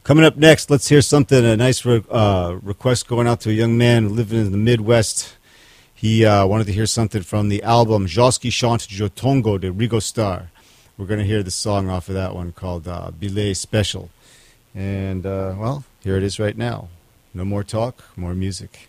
Coming up next, let's hear something, a nice request going out to a young man living in the Midwest. He wanted to hear something from the album Joski chante Jotongo de Rigo Star. We're going to hear the song off of that one called Billet Special. And, well, here it is right now. No more talk, more music.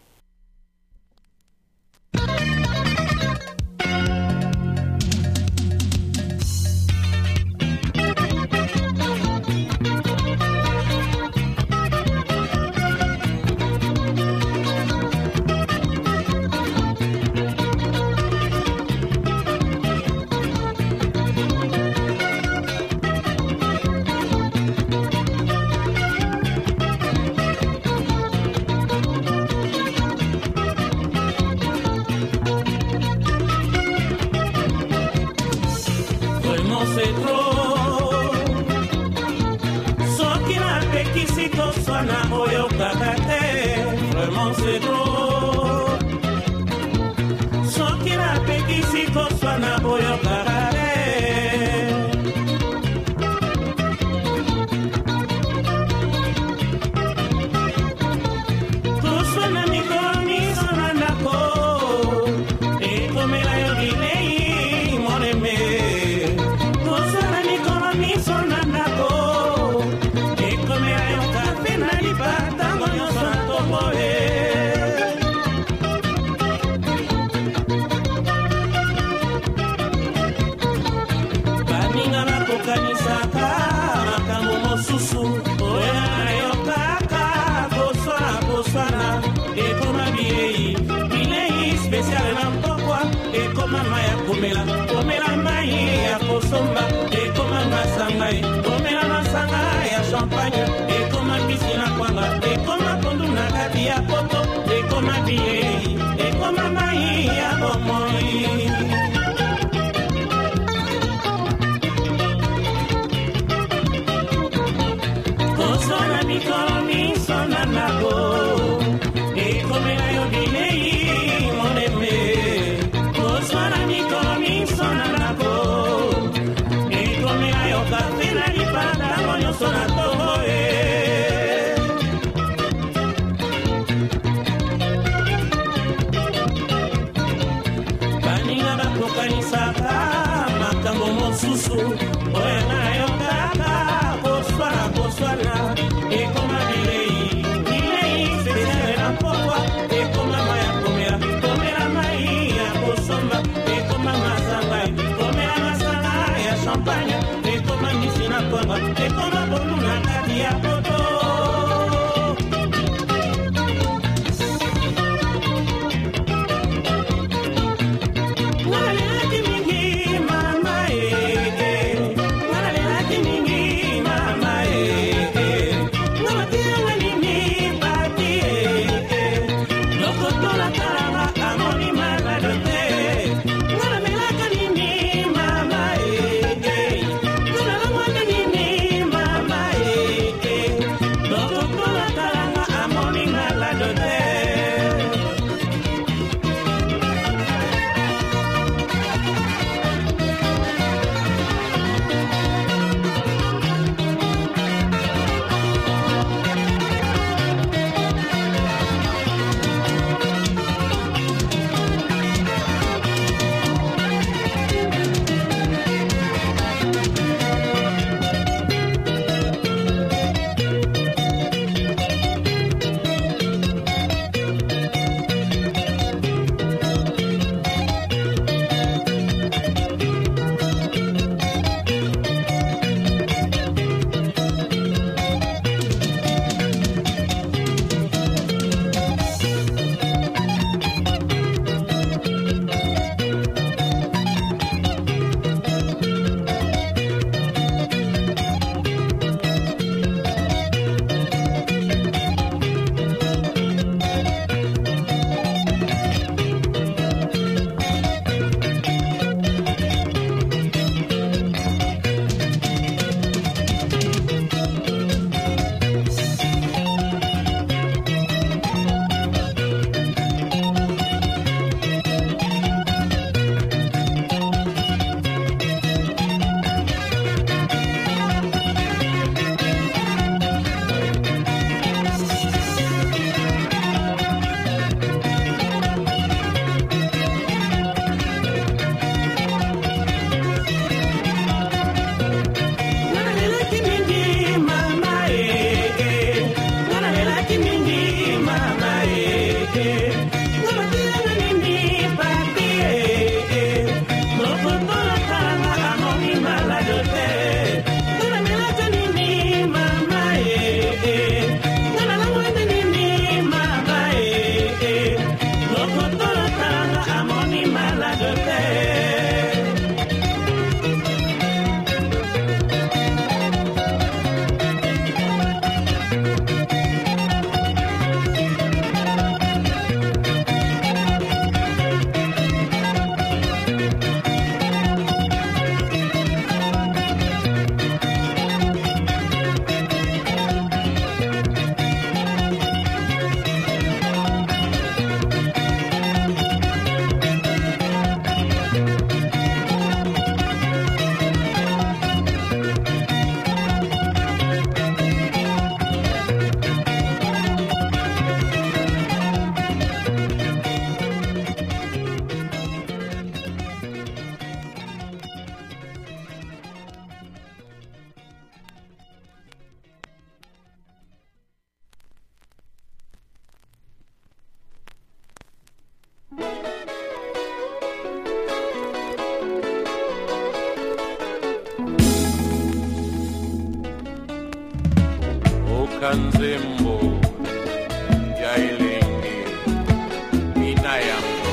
Kanzembo ya elengi ina yango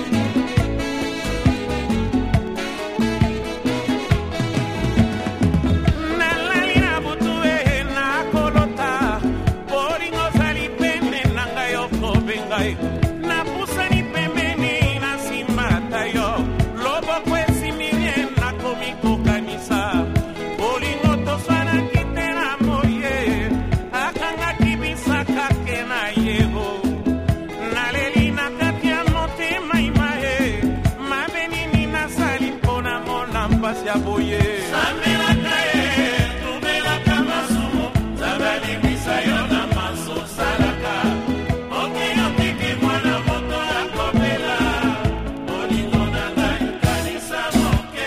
nalali na butue na kolota boringo sali pene nanga yo kobengai na pusani pembeni na simata yo lobo kwesi mirie na komiko kanisa boringo tosana kitena moye akanga kibisa kakena yego naleli na katia motema imae mabeni nina sali pona mona mpasi ya boye samela kae tumela kama sumo zabali misa yo na maso salaka oke yotiki mwana moto ya kopela olingo na ngai kanisa moke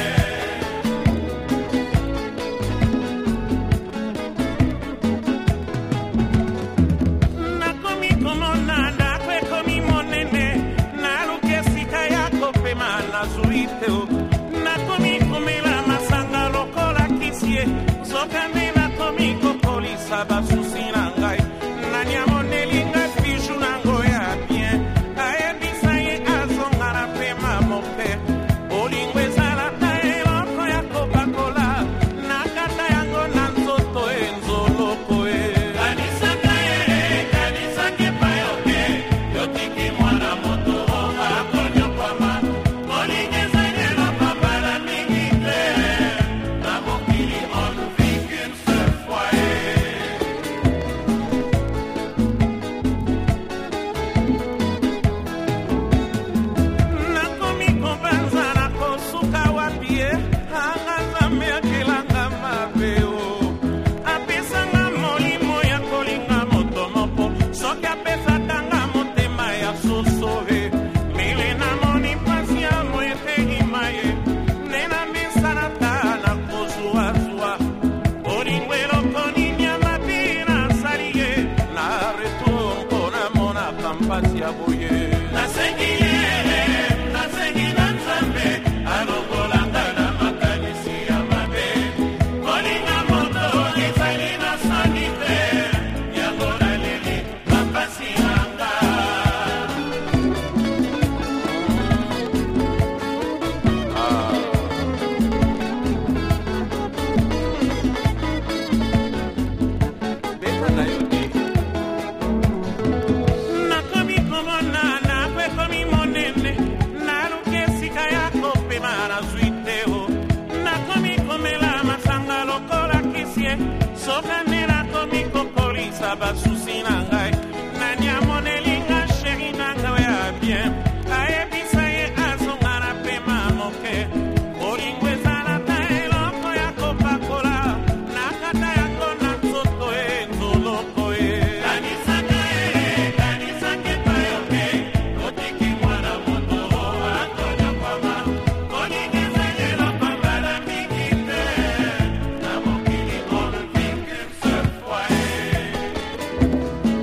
nakomi komona ndakwe komi monene naluke sika ya kopema nazuite o nakomi komela masanga lokola kisie zokande nakomi kokolisa basusi na ngai nanyamonelinga fishu nango ya bien ayebisa ye azonga na pema mope olingo ezalaka eloko ya kopakola nakata yango na nzoto enzoloko e kanisaka epayoke yotiki mwana moto akonyokwama olingo ezalelo pambala mingi te na mokili on vit qu'une seule fois nakomi kobanza na kosuka wapie anga nzambe akelanga mabe o apesanga molimo ya kolinga moto moko soki apesatanga motema ya sosoe mile namoni mpasi ya moetengima ye nde na misanata na kozuazua olingo eloko nini ya mabe nasali ye na retour mpona monaka mpasi ya boye nasengi na nzambe alongolanga na makanisi ya mabe kolinga moto ezali na soni te yango naleli mapasi nanga beta na yo te nakomi komona nakwe komi monene naluke sika ya kopema nazwi te o nakomi komela masanga lokola kisie sokande nakomi kokolisa basusi na ngai nanyamonelinga sheri nanga ya bien ayebisa ye azonga na pema moke olingo ezalaka eloko ya kopakola nakata yango na nzoto enzoloko e kanisaka epayoke otiki mwana moto akonyokwama olingo ezalelo pambala mingi te na mokili on vit qu'une seule fois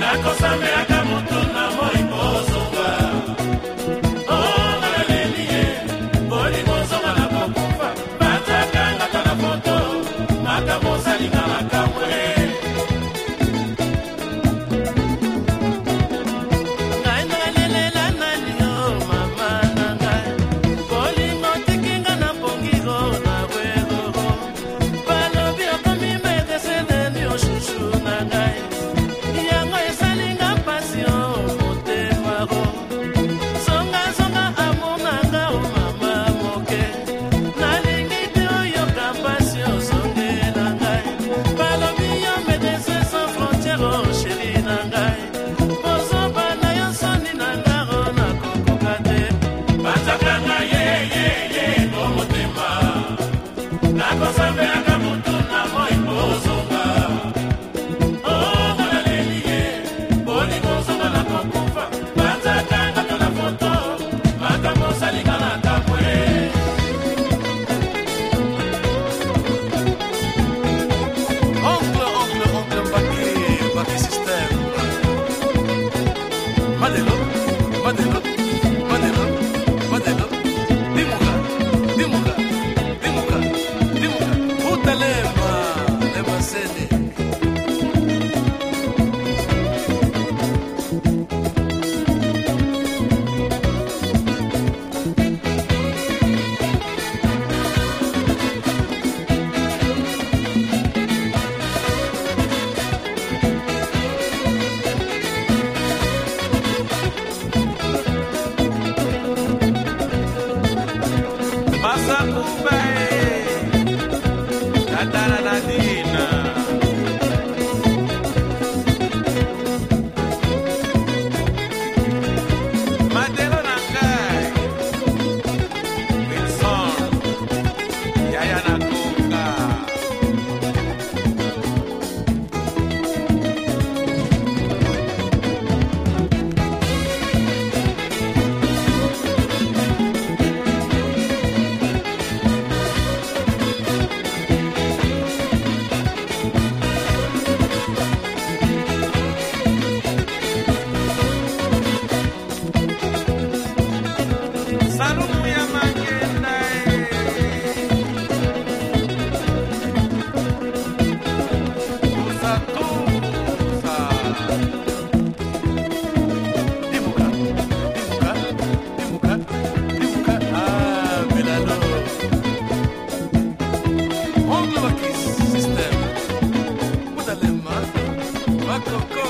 nakosambelaka motu na moi kozonga onaleleli ye bolingo ozonga na kokufa batakangata na foto makambo osalinga na kamwe ngai nalelela nani yo mama na ngai bolingo tikinga na pongiro na bweroro balobi okomi medeseneni oshushu na ngai yango esalinga pasi o motemaro zonga amonanga o mama moke nalingi te oyoka pasi ozongela ngai balobi yo Médecins Sans Frontières o sheri na ngai ozoba na yo soni na ngaro nakokoka te batakanga ye ngo motema nakosambelaka motu na moi kozonga onaleli ye bolingo ozonga na kokufa batakangata na foto makambo osalinga na kamwe oncle Mbaki system Madelo dimuka utalema lemasene Masakumba Tatara Nadina Madelo Nangai Wilson Yaya Nakunga Salumu ya Makenda Tusa Dimuka Belalo Ongle Mbaki system Utalema Makoko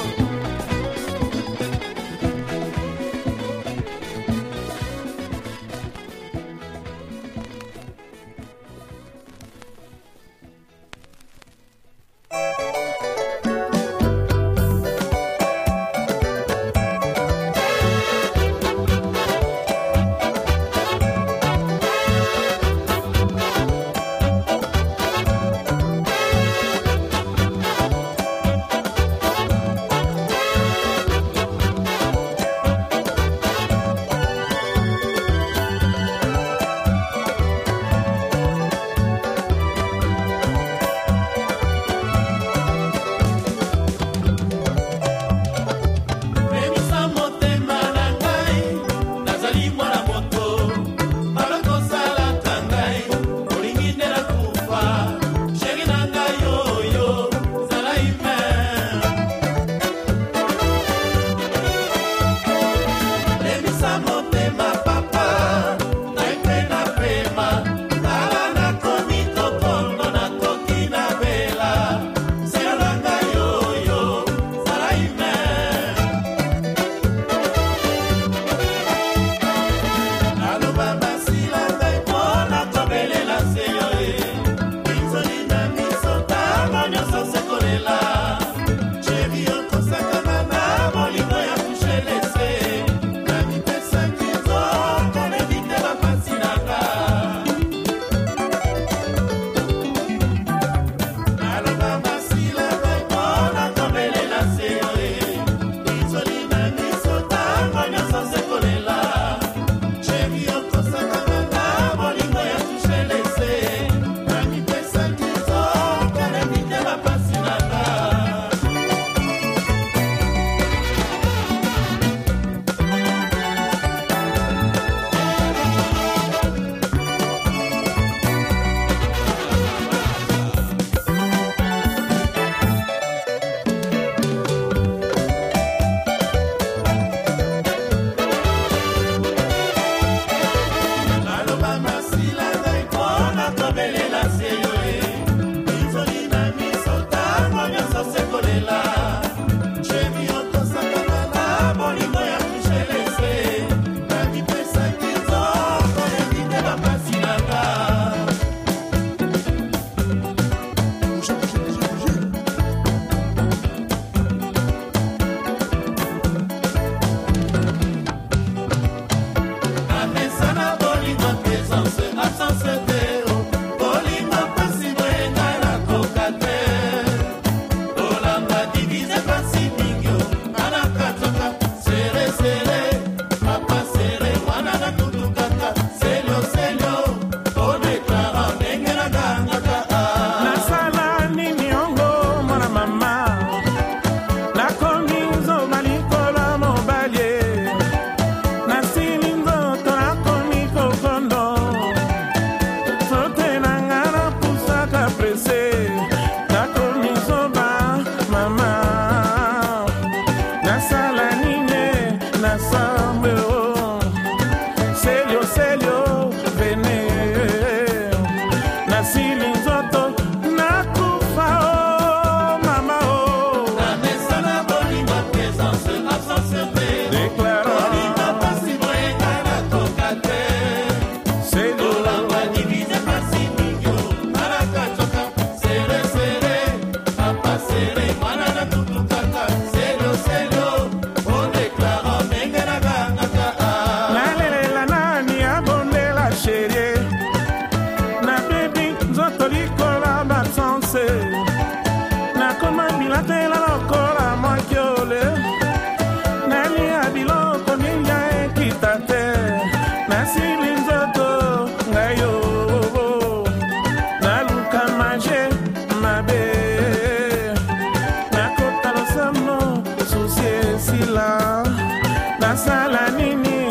nasila nasala nini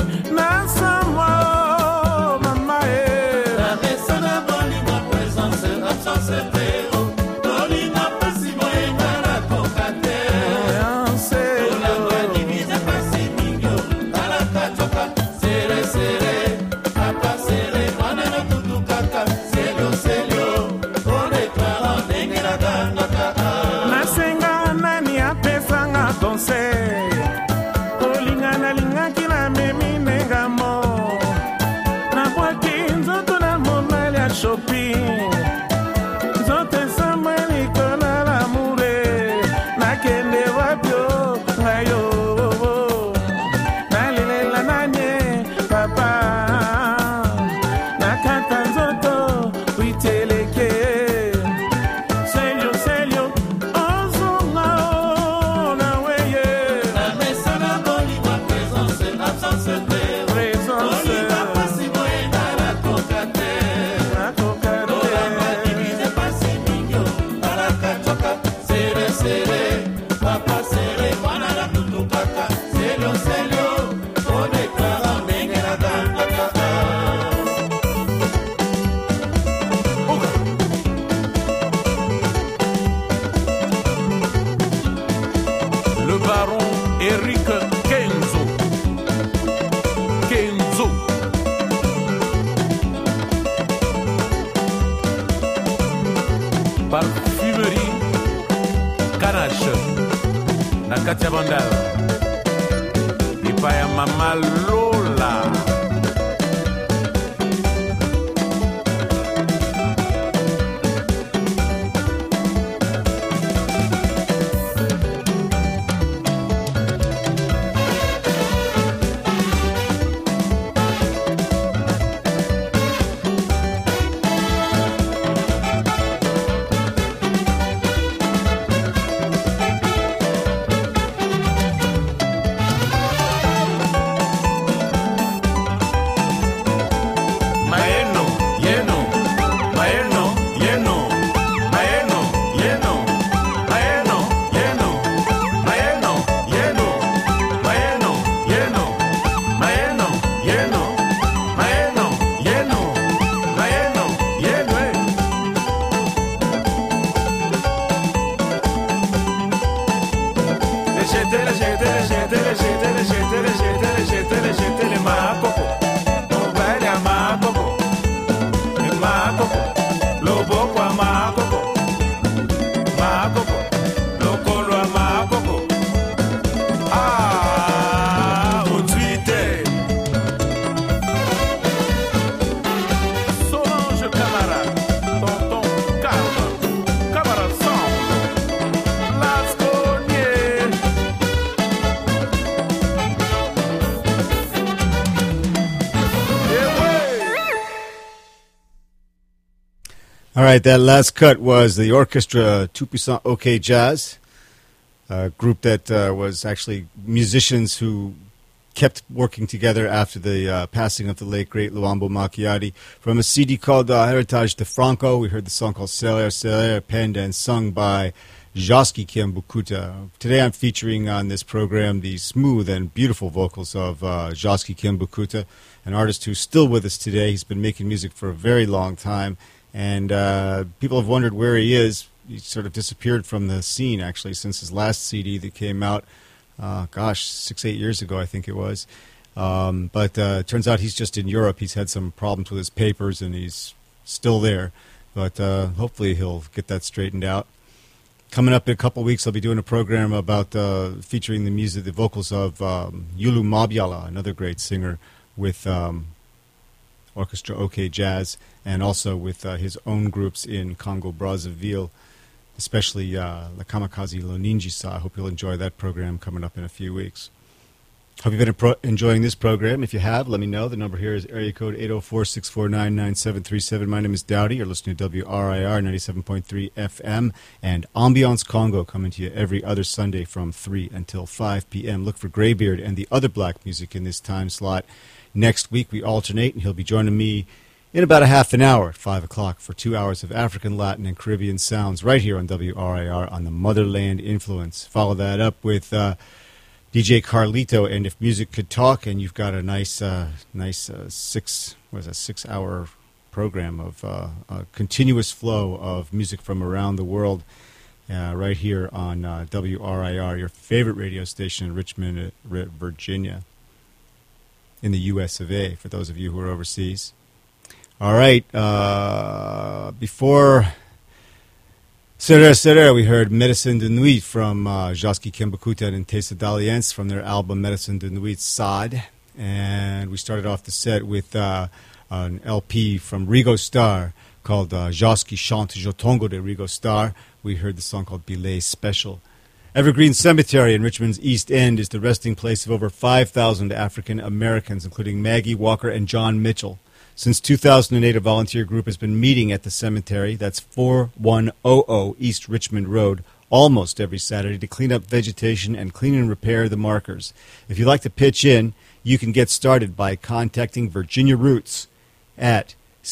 nasamo mama La mesana boni ma présence absence teo boni ma pasimo e mara kokate la divise pasimio ala katoka sere sere papa sere wana na tutukaka selio selio one kala nengera ganga kaka nasenga nani apesanga conseil kolingana lingaki na memi nengamo nabwaki nzoto na monali ya shopping nzoto esama likolo lamure nakende wapyo ngayo nalilela nanye papa nakata nzoto witeleke selio selio ozonga na weye la mesana boni ma présence absence teo présence boni ma pasimo e mara kokate nakokate divise pasimio ala katoka sere sere papa sere wana na tutukaka selio selio one kala nengera ganga kaka le baron Eric Kenzo. Kenzo. Parfumerie Kanache. Nakatia Bandal. Ipaya Mama Lola. Maeno, lleno, maeno, lleno, maeno, lleno, maeno, lleno, maeno, lleno, maeno, lleno, maeno, lleno, maeno, lleno, maeno, lleno. Le macoco, no vale a macoco. Macoco, lo boco a macoco, macoco, lo colo a macoco. Ah, un tweet. Solange camarade, tonton calme, camarade sombre, Lasconier. All right, that last cut was the orchestra Tout Puissant OK Jazz, a group that was actually musicians who kept working together after the passing of the late, great Luambo Macchiati. From a CD called Heritage de Franco, we heard the song called Seler Seler, penned and sung by Josky Kiambukuta. Today I'm featuring on this program the smooth and beautiful vocals of Josky Kiambukuta, an artist who's still with us today. He's been making music for a very long time. And people have wondered where he is. He sort of disappeared from the scene, actually, since his last CD that came out, 6-8 years ago, I think it was. But turns out he's just in Europe. He's had some problems with his papers, and he's still there. But hopefully he'll get that straightened out. Coming up in a couple weeks, I'll be doing a program about featuring the music, the vocals of Yulu Mabiala, another great singer with Orchestra OK Jazz, and also with his own groups in Congo Brazzaville, especially La Kamikaze Loninjisa. I hope you'll enjoy that program coming up in a few weeks. Hope you've been enjoying this program. If you have, let me know. The number here is area code 804-649-9737. My name is Dowdy. You're listening to WRIR 97.3 FM and Ambiance Congo, coming to you every other Sunday from 3 until 5 p.m. Look for Greybeard and the other black music in this time slot. Next week we alternate, and he'll be joining me in about a half an hour at 5 o'clock for 2 hours of African, Latin, and Caribbean sounds right here on WRIR on the Motherland Influence. Follow that up with DJ Carlito, and If Music Could Talk, and you've got a nice 6-hour program of a continuous flow of music from around the world, right here on WRIR, your favorite radio station in Richmond, Virginia, in the U.S. of A. For those of you who are overseas. All right, before Serera, we heard Medicine de Nuit from Josky Kembakuta and Tessa Daliense from their album Medicine de Nuit Sad. And we started off the set with an LP from Rigo Star called Josky Chante Jotongo de Rigo Star. We heard the song called Billet Special. Evergreen Cemetery in Richmond's East End is the resting place of over 5,000 African Americans, including Maggie Walker and John Mitchell. Since 2008, a volunteer group has been meeting at the cemetery, that's 4100 East Richmond Road, almost every Saturday to clean up vegetation and clean and repair the markers. If you'd like to pitch in, you can get started by contacting Virginia Roots at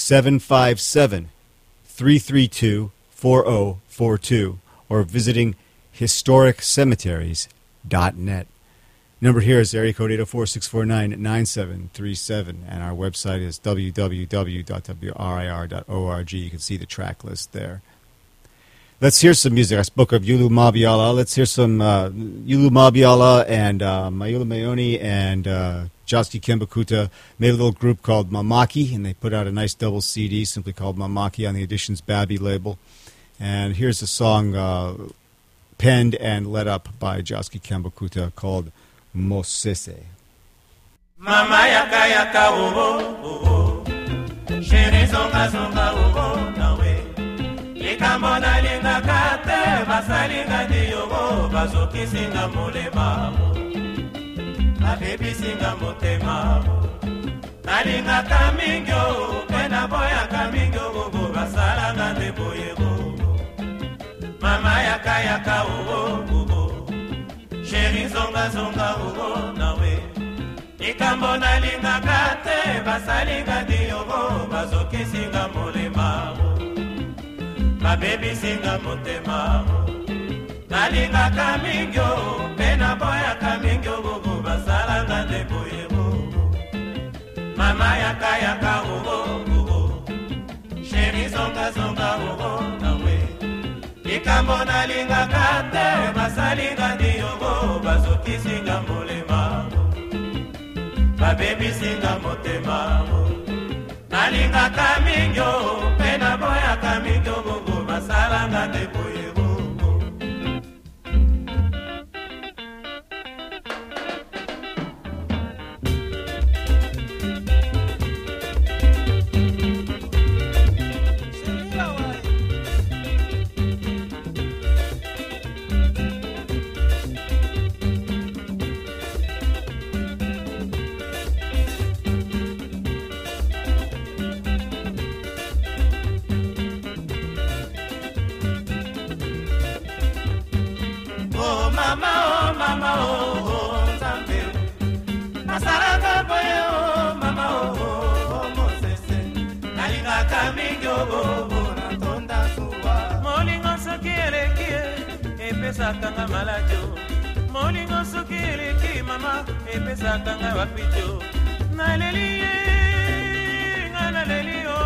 757-332-4042 or visiting historiccemeteries.net. Number here is area code 804-649-9737, and our website is www.wrir.org. You can see the track list there. Let's hear some music. I spoke of Yulu Mabiala. Let's hear some Yulu Mabiala and Mayula Mayoni and Josky Kembakuta made a little group called Mamaki, and they put out a nice double CD simply called Mamaki on the Editions Babi label. And here's a song penned and led up by Josky Kembakuta called Mosese. Mama yaka yaka obo obo, Shere zonga zonga obo nawe. Likambo na linga kate, basalinga di yobo, bazuki singa mulema mo, babebi singa motema mo. Nalinga kamingyo, pena boya kamingyo obo, basalanga de boye obo. Mama yaka yaka obo obo. Sheri zonga zonga ugo nawe Ikambo na linga kate basalinga diyogo bazoki singa mulema Babebi singa motema Nalinga kamingyo pena boya kamingyo ugo basalanga de boye ugo Mama yaka yaka ugo Sheri zonga zonga ugo nawe Ikambo na linga kate basalinga diyogo bazoki singa mulema babebi singa motema nalinga kamingyo pena boya kamingyo gogo basalanga de boye gogo Kanga malajo molingo sukiriki mama epesa kanga wapicho nalelie ngalelio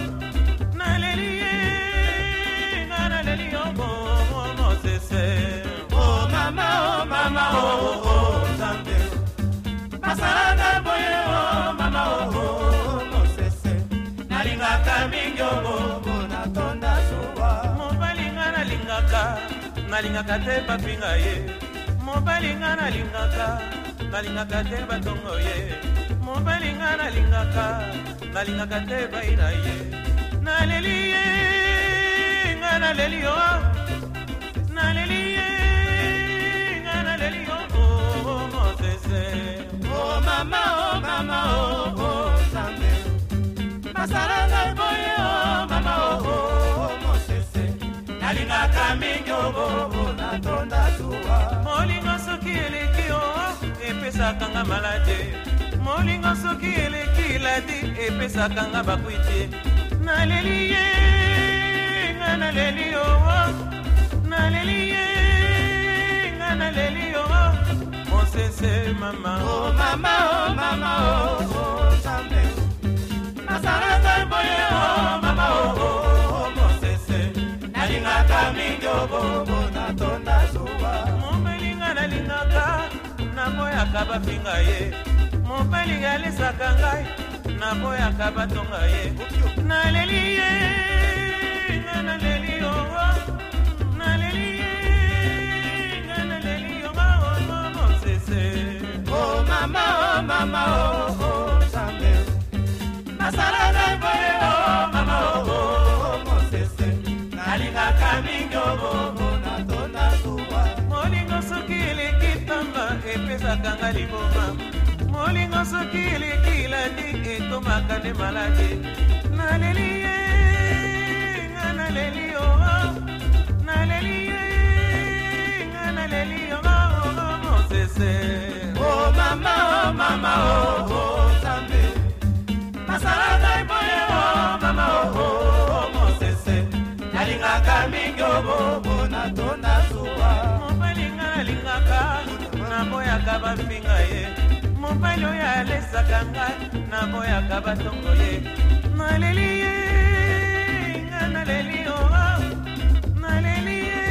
mo sese oh mama oh zambe pasaranga boye oh mama oh mo sese nalinga kamingyo bo na tonda suwa mo balinga nalingaka nalingaka te bapinga ye mobalinga nalingaka te batongo ye mobalinga nalingaka te baina ye naleli ye naleli oh mosese oh mama oh sambe masaranga boye oh mama oh mosese nalingaka mingo bobo na tonda tuwa molingo soki eleki o epesaka nga malade molingo soki eleki ladi epesaka nga bakwiti naleli ye nga naleli o naleli ye nga naleli o mose mama. Oh mama, oh mama, oh oh Nzambe. Nasaraka boye oh mama, oh oh Mosese. Nalingaka mingi bobo na tonda zuwa. Mobelinga nalingaka naboyaka bafinga ye. Mobelinga alisaka ngai naboyaka batonga ye. Naleli ye, naleli yo, naleli ye, naleli yo, oh Mosese. Oh mama, oh oh Nzambe. Nasaraka boye oh mama, oh oh Mosese. Nalingaka mingi bobo na tonda zuwa. Molingo sokili kitamba epesaka nga liboma. Molingo sokili kilandi etomaka nde maladi. Naleli ye, naleli yo, naleli ye, naleli yo, oh Mosese. Oh mama, oh oh Nzambe. Nasaraka boye oh mama, oh oh Mosese. Nalingaka mingi bobo na tonda zuwa. Mobalinga nalingaka naboyaka bafinga ye. Mobali oyo alesaka ngai naboyaka batongo ye. Naleli ye, naleli yo, naleli ye,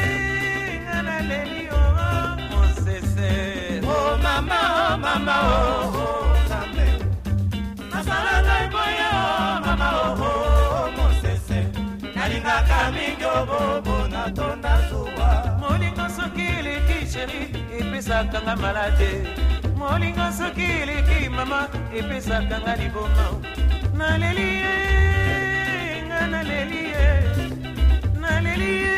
naleli yo, Mosese. Oh mama, oh oh Nzambe. Nasaraka boye oh mama, oh oh Mosese. Nalingaka mingi bobo na tonda zuwa. Molingo sokili ki sheri epesaka nga malade. Molingo sokili ki mama epesaka nga liboma. Naleli ye, naleli ye, naleli ye,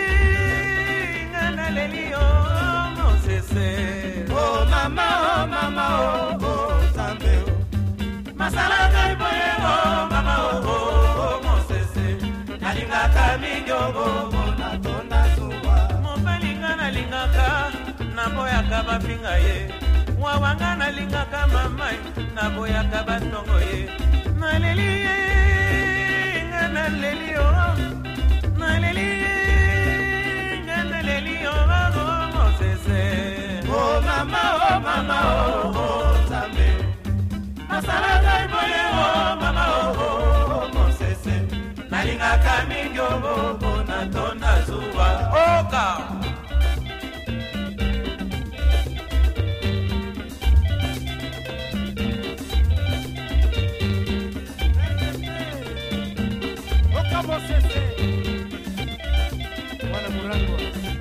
naleli yo, Mosese. Oh mama, oh oh Nzambe. Nasaraka boye oh mama, oh oh Mosese. Nalingaka mingi bobo na tonda zuwa. Mobalinga nalingaka naboyaka bafinga ye. Wawanga nalingaka mamai naboyaka batongo ye. Naleli ye, naleli yo, naleli ye, naleli yo, oh Mosese. Oh mama, oh oh Nzambe. Nasaraka boye oh mama, oh oh Mosese. Nalingaka mingi bobo na tonda zuwa. Oka Oka Mosese. Mwana Murango.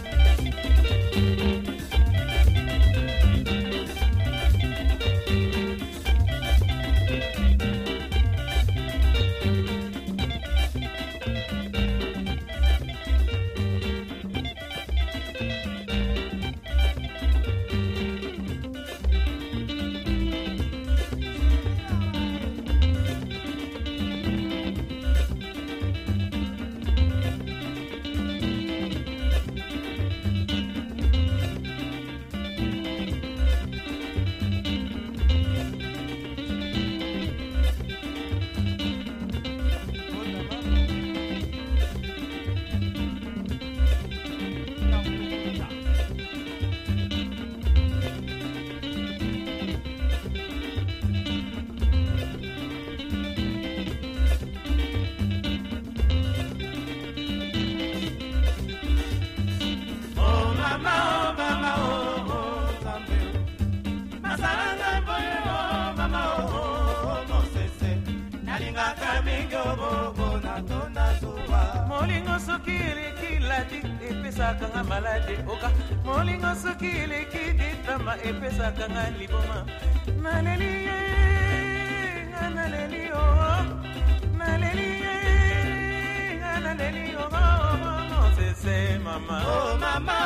Molingo sokili kiladi epesaka nga malade. Oka molingo sokili kiditama epesaka nga liboma. Naleli ye, naleli yo, naleli ye, naleli yo, Mosese mama. Oh mama,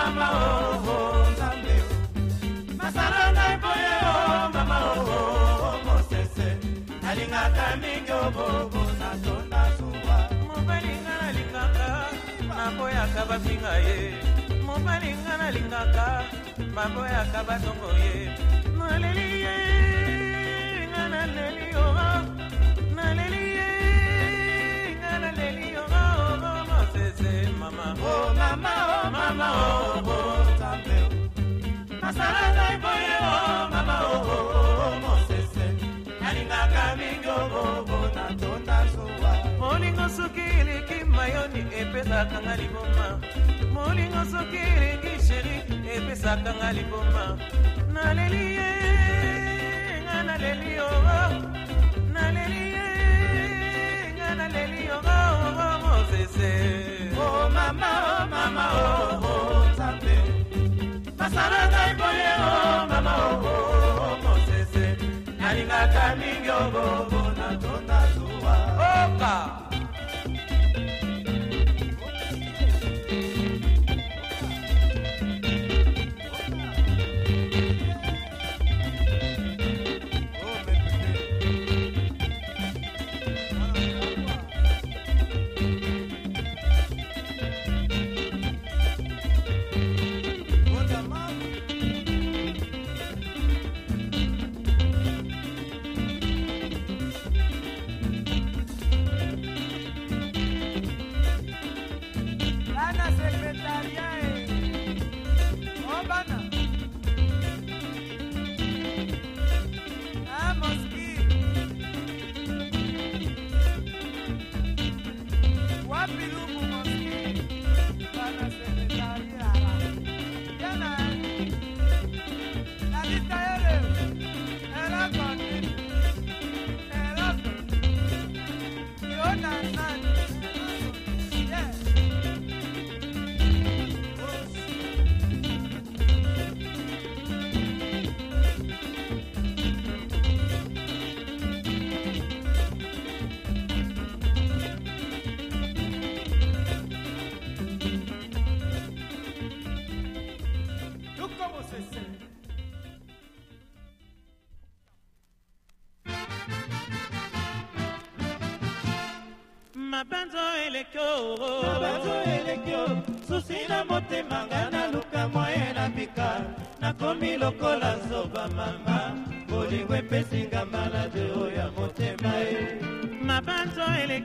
oh Nzambe. Masaranga boye oh mama, oh Mosese. Nalingaka mingi bobo na tonda zuwa. Mobalinga nalingaka naboyaka bafinga ye. Mobalinga nalingaka baboyaka batongo ye. Naleli ye, naleli yo, naleli ye, naleli yo, Mosese mama. Oh mama, oh Nzambe. Masaranga boye oh mama, soki eleki mayoni epesaka nga liboma molingo soki elengi sheri epesaka nga liboma naleli ye nga naleli yo naleli ye nga naleli yo mosese oh mama Nzambe basala ngai boye oh mama mosese nalingaka mingi obobo na tonda zuwa oka mabanzo elekyo susi na motema nga na luka moye na bika nakomi lokola zoba mama bolingo epesinga malade oyo ya motema mabanzo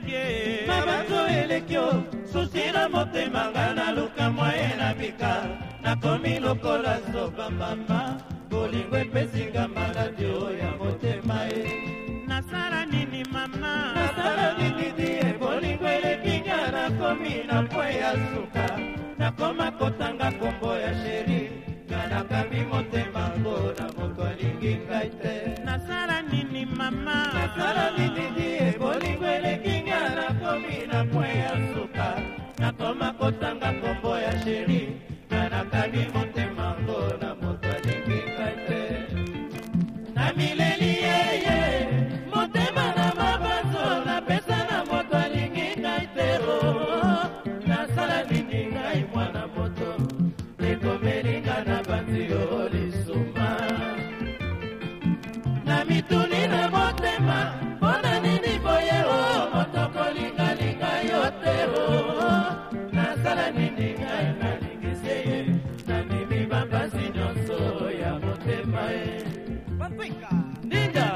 elekyo susi na motema nga na luka moye na bika nakomi lokola zoba mama bolingo epesinga malade oyo ya motema nasala nini mama nasala nini die bolingo elekinga nakomi na pwe ya suka nakoma kotanga kombo ya sheri nga nakambi motema ngo na moto alingi ngai te nasala nini mama nasala nini die bolingo elekinga nakomi na pwe ya suka nakoma kotanga kombo ya sheri nga nakambi motema ngo na moto alingi ngai te na mileli yeye motema na mabanzo napesa na moto alingi ngai te nasala nini ngai mwana moto ekomelinga na banzi yo lisuma na mituni na motema mpona nini boye moto kolingalinga yo te nasala nini ngai nalingisi ye nanimi bambasi nyonso ya motema Ninga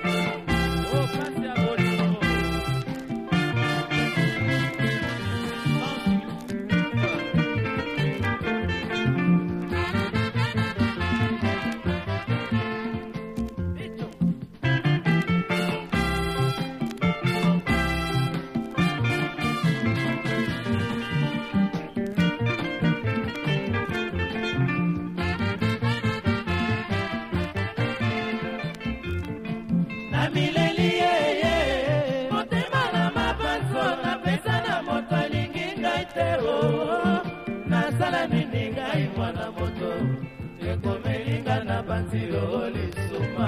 nasala nini ngai mwana moto ekomelinga na banzilo lisuma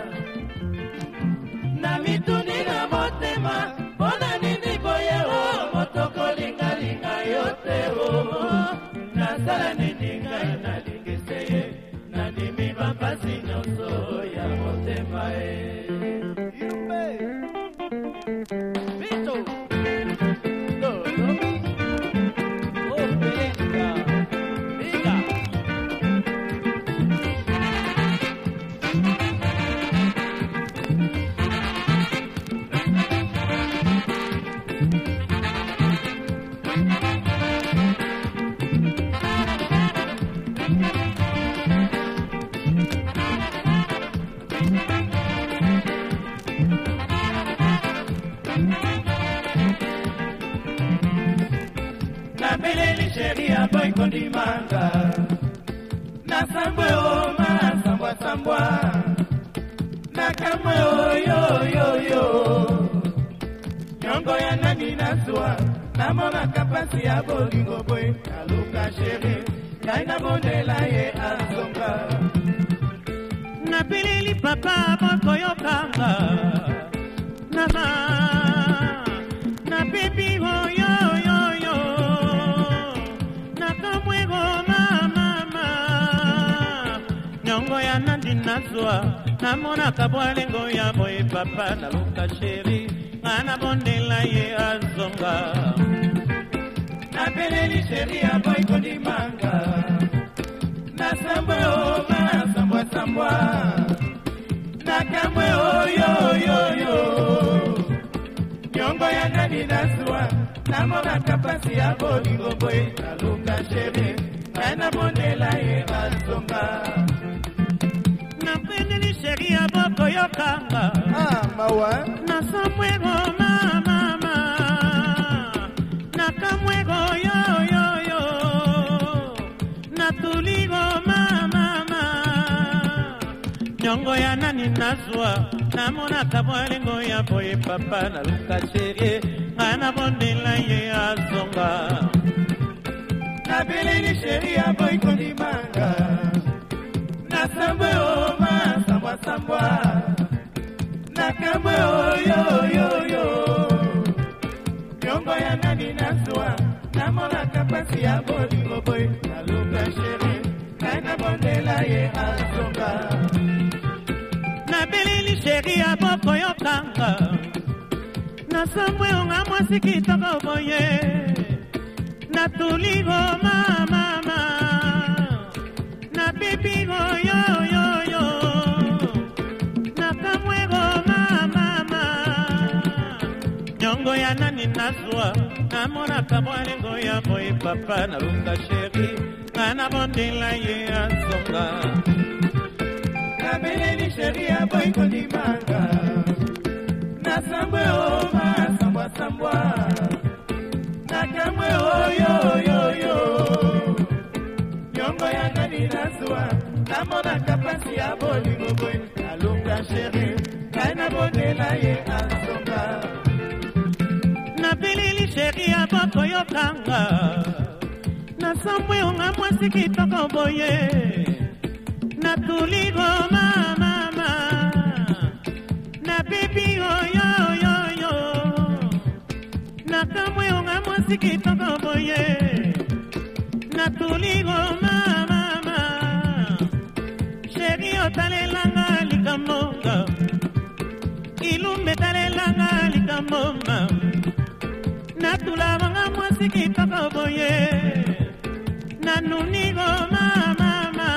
na mituni na motema mpona nini boye moto kolingalinga yo te nasala nini ngai nalingise ye nanimi bambasi nyonso ya motema sheri ya boy kondimanga na sambwe oma sambwa sambwa na kamwe oyo yo yo nyongo ya nani naswa na mona kapasi ya bolingo boy aluka sheri kaina mondela ye azonga na pilili papa moko yokanga na baby oyo yo yo na kamwego mama nyongo ya nandi naswa na mona kabwalengo ya boy papa na luka sheri ana bondela ye azonga na peleli sheri ya boy kondimanga na sambwe oma sambwa sambwa na kamwe oyo yo yo nyongo ya nani naswa na mona kapasi ya bolingo boy aluka sheri ana bondela ye azonga na peleli sheri ya boko yokanga mawa na samwego mama na kamwego yo yo yo na tuligo mama nyongo ya nani naswa na mona kabwalengo ya boy papa na luka sheri ana bondela ye azonga na beleni sheri ya boy kondimanga na sambwe oma sambwa sambwa na kamwe oyo yo yo nyongo ya nani naswa na mona kapasi ya bolingo boy aluka sheri kaina bondela ye azonga na beleli sheri ya boko yokanga na sambwe onga mwasi kitoko boye na tuligo mama na bibigo yo yo yo na kamwego mama nyongo ya nani naswa na mona kabwalengo ya boy papa na luka sheri ana bondela ye azonga na beleni sheri ya boy kondimanga na sambwe oma sambwa sambwa na kamwe oyo yo yo nyongo ya nani naswa na mona kapasi ya bolingo boy aluka sheri kaina bondela ye azonga na pilili sheri ya boko yokanga na sambwe onga mwasi kitoko boye na tuligo mama na bibi oyo yo yo na kamwe onga mwasi kitoko boye na tuligo mama sheri otalelanga likamonga ilumbe talelanga likamonga na tulabanga mwasi kitoko boye na nunigo mama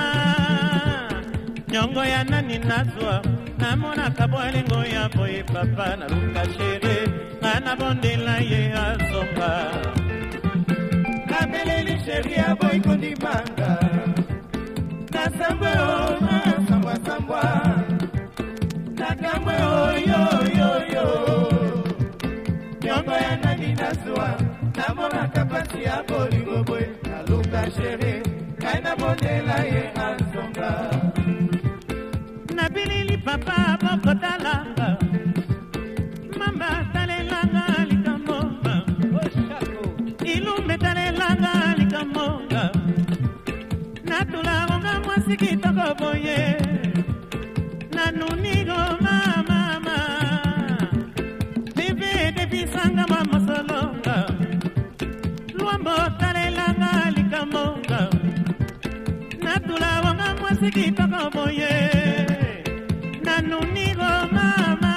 nyongo ya nani naswa na mona kabwalengo ya boy papa na luka sheri ana bondela ye azonga na beleli sheri ya boy kondimanga na sambwe oma sambwa sambwa na kamwe oyo yo yo nyongo ya nani naswa na mona kapasi ya bolingo boy aluka sheri kaina bondela ye azonga na bilili papa boko talanga mamba talelanga likamonga ilumbe talelanga likamonga na tulabonga mwasi kitoko boye na nunigo mama bebe debisanga mamosolonga luambo talelanga likamonga na tulabonga mwasi kitoko boye na nunigo mama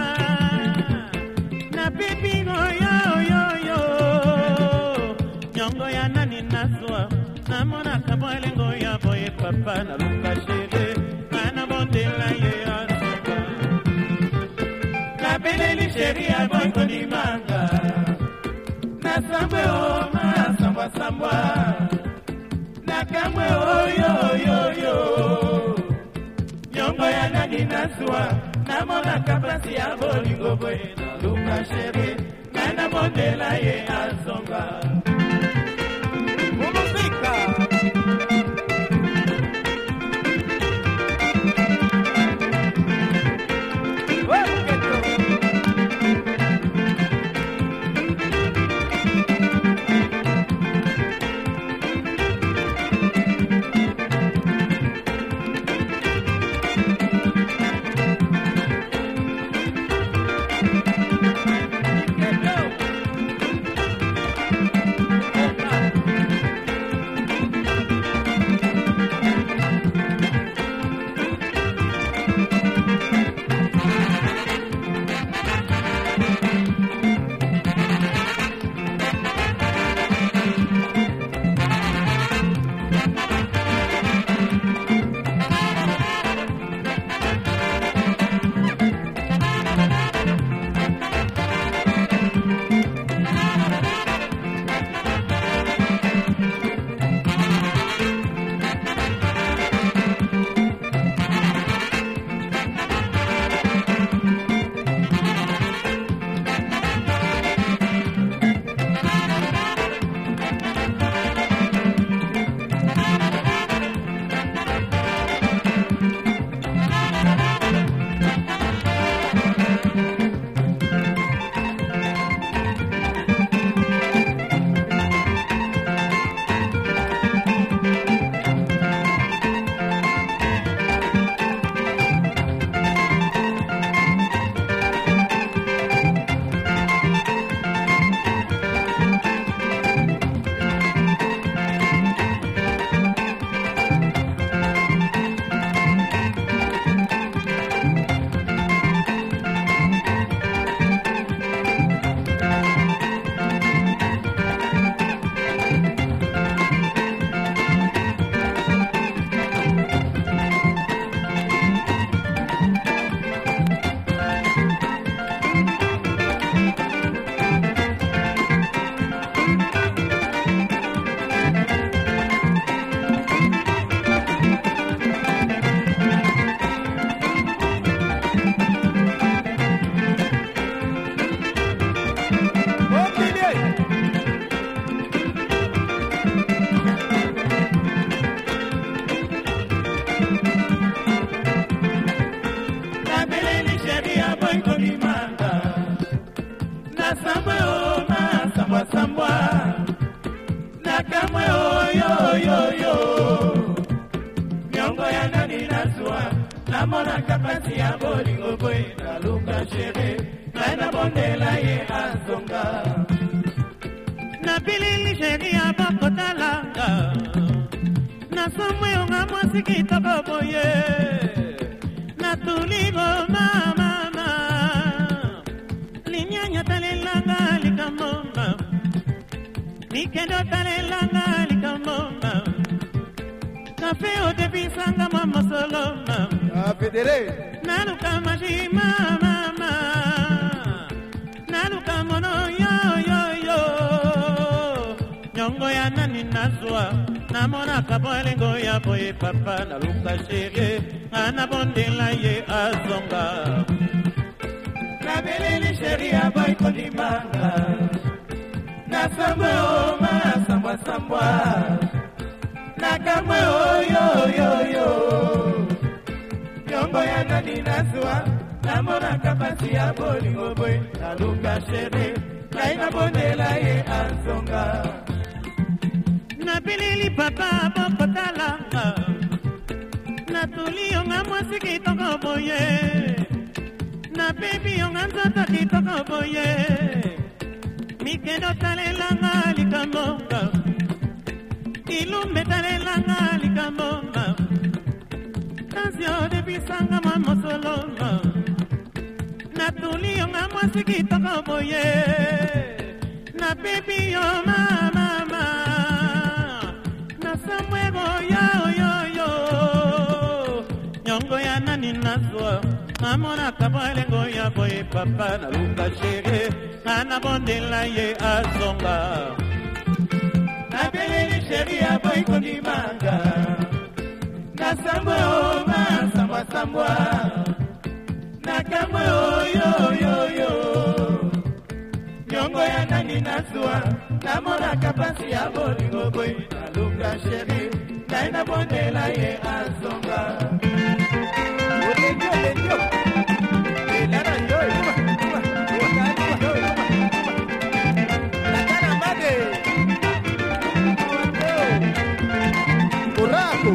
na bibigo yo yo yo nyongo ya nani naswa na mona kabwalengo ya boy papa na luka sheri ana bondela ye azonga na beleli sheri ya boy kondimanga na sambwe oma sambwa sambwa na kamwe oyo yo yo nyongo ya nani naswa na mona kapasi ya bolingo boy luka sheri kaina bondela ye azonga Africa. Namona kapasi ya bolingo boy na luka chere na bondela ye azonga na bilili sheri ya bakotalanga na somwe onga mwasi kitoko boye na tuligo mama linyanya talelanga likamoma nikendo talelanga likamoma kafe o debisanga mama soloma Federe naluka majima mama naluka mono yo nyongo ya nani nazwa namona kabolengo ya boye papa naluka chérie anabondela ye azonga na beleli chérie ya boy kodimanga na sambwe o ma sambwa na kamwe yo Nyongo ya nani nazwa namona kapasi ya bolingo boy naluka chere na bondela ye azonga na bilili papa bokotalanga na tulio nga mwasi kitoko boye na bebi yonga nzoto kitoko boye mikendo talelanga likamonga ilumbe talelanga likamonga Tasio de bisanga mama soloma na tulio nga mwasi kitoko boye na baby yo mama na samwego yo nyongo ya nani nazwa mamona kabalengo ya boye papa na luka chere ana bondela ye azonga na beleli chérie ya boy kodimanga na sambwe o ma sambwa na kamwe o yo nyongo ya nani nazwa namonaka pasi ya bolingo boy naluka sheri ngai nabondela ye azonga olenjo elana yo nakana made buraco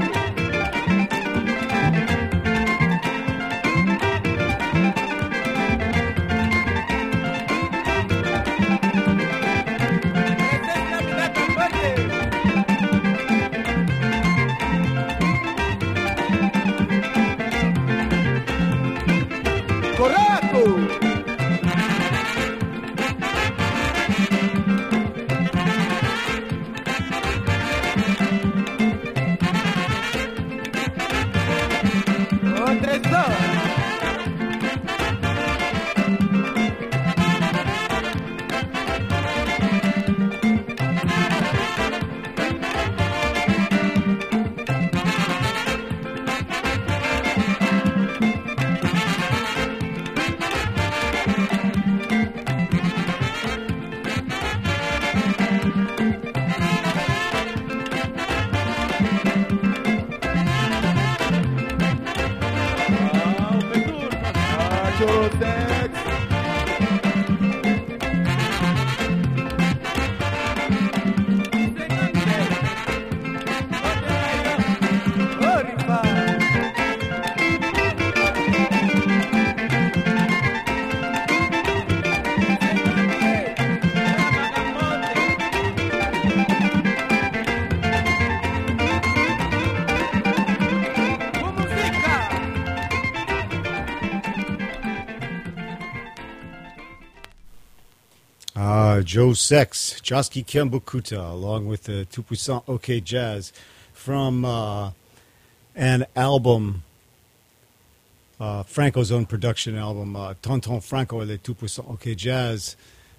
Joe Sex, Josky Kiambukuta, along with the Tout Puissant OK Jazz from an album, Franco's own production album, Tonton Franco et les Tout Puissant OK Jazz,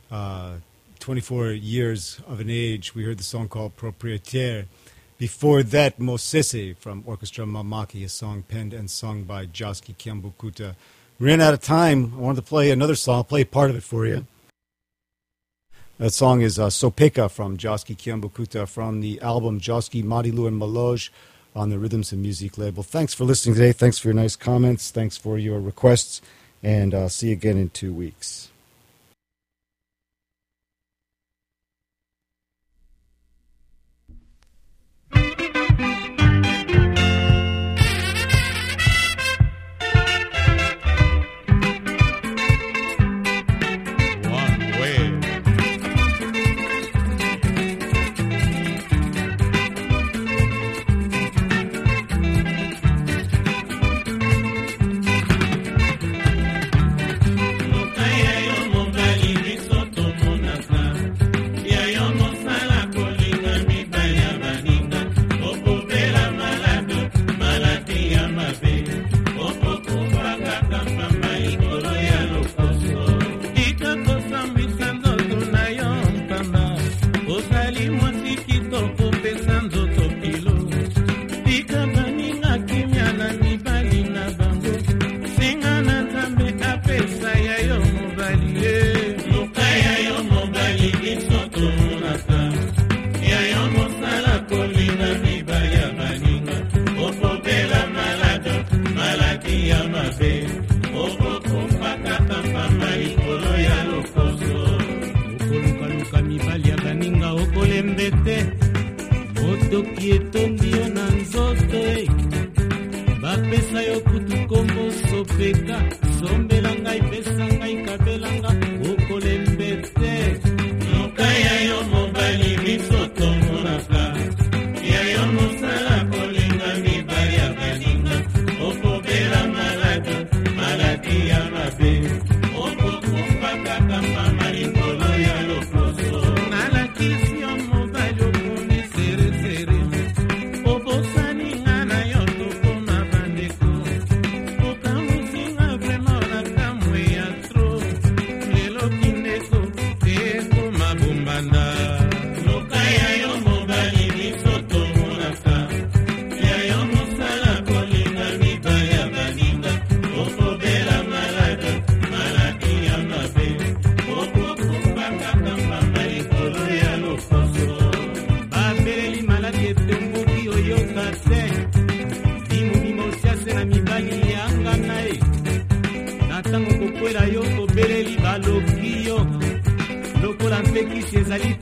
24 years of an age. We heard the song called Propriétaire. Before that, Mosese from Orchestra Mamaki, a song penned and sung by Josky Kiambukuta. We ran out of time. I wanted to play another song. I'll play part of it for you. That song is Sopeka from Josky Kiambukuta from the album Josky Marilu and Maloj on the Rhythms and Music label. Thanks for listening today. Thanks for your nice comments. Thanks for your requests. And I'll see you again in 2 weeks. Look, na yo tobeleli baloki yo lokola mpe kisi ezali